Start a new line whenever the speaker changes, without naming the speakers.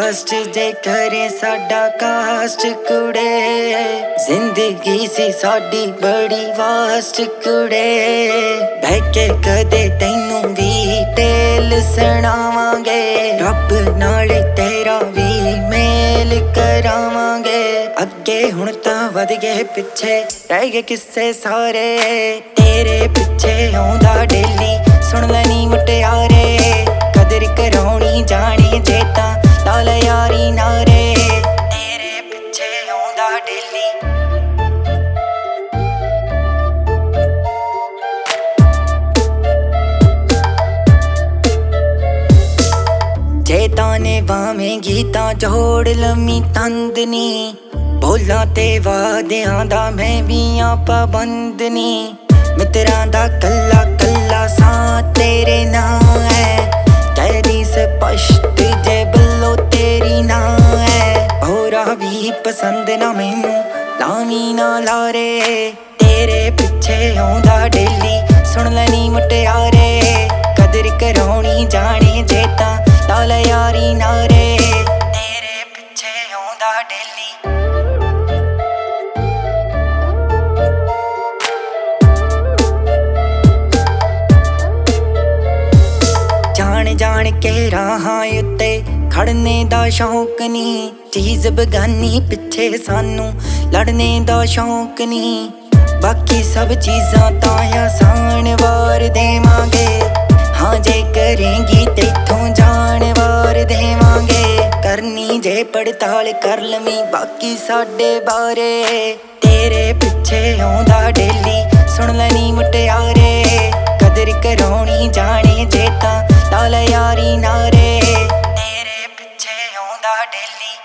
Last जे करे साडा cast कुड़े, जिंदगी सी साडी बड़ी वास्ट कुड़े। बह के कदे तैनू भी टेल सुणावांगे, रब नाल तेरा भी मेल करावांगे। अगे हुण तां वध गए पिछे रह गए किस्से सारे, तेरे पिछे आउंदा डेली सुन लैनी मुटियारे। कदर कराउणी जाने जे तां ला लै यारी नारे, तेरे पिछे आउंदा डेली। जे ताने बावेंगी तां जोड़ लम्मी तंदनी, बोलां ते वादियां दा मैं भी आं पाबंदनी। मित्रां दा कल्ला कल्ला सां तेरे नां है, तेरी स्पष्ट जे बल्लो तेरी ना है। होरा भी पसंद ना मैनू लावी ना लारे, तेरे पिछे आउंदा डेली सुन लैनी मुटियारे। कदर कराउणी जाने जे तां ला लै यारी नारे, तेरे पिछे आउंदा डेली। जान के राहां उत्ते खड़ने दा शौक नी, चीज बगानी पिछे सानू लड़ने दा शौक नी। बाकी सब चीज़ां तां आसान वार देवांगे, हाँ जे करेंगी तेथों जान वार देवांगे। करनी जे पड़ताल कर लवीं बाकी साडे बारे, तेरे पिछे आउंदा डेली सुन लैनी मुटियारे। कदर कराउणी जाने जे तां ला लै यारी नारे, तेरे पिछे आउंदा डेली।